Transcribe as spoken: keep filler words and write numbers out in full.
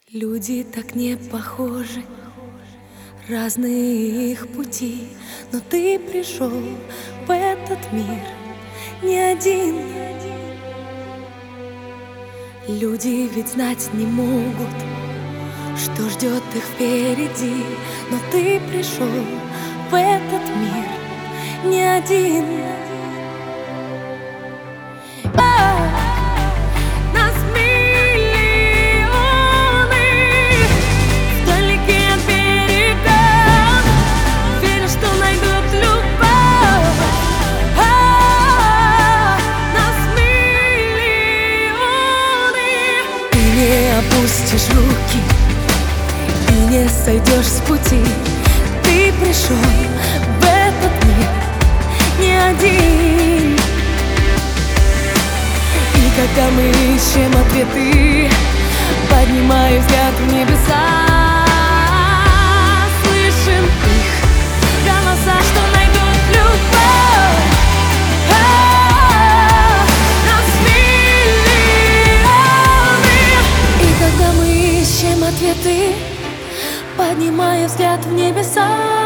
Люди так не похожи, разные их пути, но ты пришел в этот мир не один. Люди ведь знать не могут, что ждет их впереди, но ты пришел в этот мир не один. Опустишь руки и не сойдешь с пути. Ты пришел в этот мир не один. И когда мы ищем ответы, поднимая взгляд в небеса, слышим их голоса, что найдут любовь. Ответы, поднимая взгляд в небеса.